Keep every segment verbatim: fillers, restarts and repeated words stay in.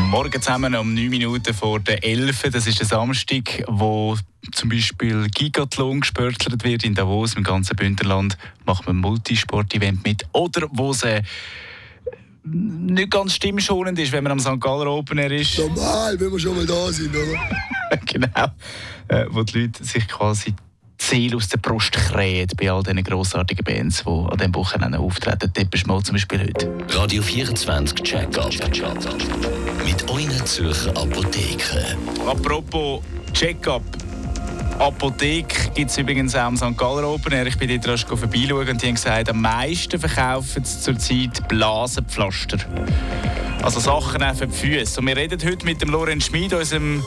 Morgen zusammen um neun Minuten vor der elf. Das ist der Samstag, wo zum Beispiel Gigathlon gespörtelt wird in Davos. Im ganzen Bündnerland macht man ein Multisport-Event mit. Oder wo es äh, nicht ganz stimmschonend ist, wenn man am Sankt Galler Open Air ist. Normal, wenn wir schon mal da sind, oder? Genau. Äh, wo die Leute sich quasi die Seele aus der Brust krähen bei all diesen grossartigen Bands, die an diesem Wochenende auftreten. Depeche Mode zum Beispiel heute. Radio vierundzwanzig Check-up. Mit euren Zürcher Apotheken. Apropos Check-up. Apotheke gibt es übrigens auch am Sankt Galler Open Air. Ich bin dort rasch vorbeischauen und die haben gesagt, am meisten verkaufen sie zurzeit Blasenpflaster. Also Sachen auch für die Füße. Und wir reden heute mit dem Lorenz Schmid, unserem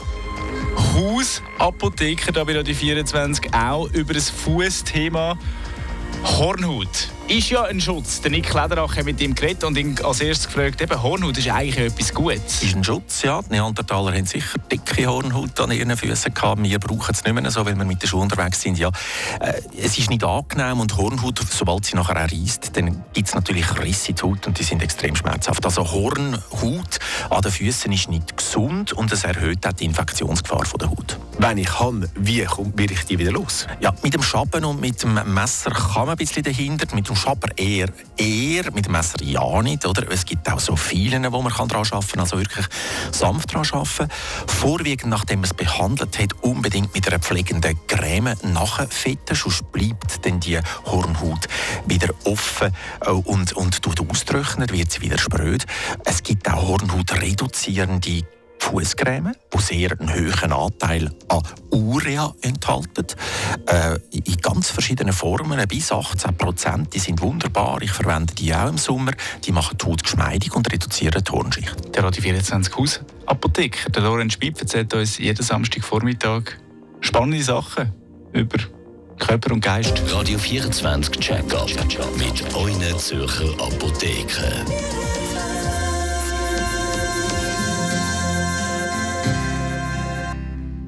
Hausapotheker da bei Radio vierundzwanzig, auch über das Fußthema Hornhaut. Ist ja ein Schutz. Der Nick Lederach hat mit ihm geredet und ihn als erstes gefragt, eben, Hornhaut ist eigentlich etwas Gutes. Ist ein Schutz, ja. Die Neandertaler haben sicher dicke Hornhaut an ihren Füßen gehabt. Wir brauchen es nicht mehr so, weil wir mit der Schuhe unterwegs sind. Ja. Äh, es ist nicht angenehm und Hornhaut, sobald sie nachher auch reisst, dann gibt es natürlich Risse in die Haut und die sind extrem schmerzhaft. Also Hornhaut an den Füßen ist nicht gesund und es erhöht auch die Infektionsgefahr von der Haut. Wenn ich kann, wie werde ich die wieder los? Ja, mit dem Schaben und mit dem Messer kann man ein bisschen dahinter, mit dem Schaber eher, eher, mit dem Messer ja nicht. Oder? Es gibt auch so viele, wo man daran arbeiten kann, also wirklich sanft daran arbeiten. Vorwiegend, nachdem man es behandelt hat, unbedingt mit einer pflegenden Creme nachfetten, sonst bleibt dann die Hornhaut wieder offen und, und tut austrocknen, wird sie wieder spröd. Es gibt auch Hornhautreduzierende Fußcreme, die sehr einen hohen Anteil an Urea enthalten. Äh, in ganz verschiedenen Formen, bis achtzehn Prozent. Die sind wunderbar. Ich verwende die auch im Sommer. Die machen die Haut geschmeidig und reduzieren die Hornschicht. Der Radio vierundzwanzig Hausapotheker, der Lorenz Schmid, erzählt uns jeden Samstagvormittag spannende Sachen über Körper und Geist. Radio vierundzwanzig Check-up mit euren Zürcher Apotheken.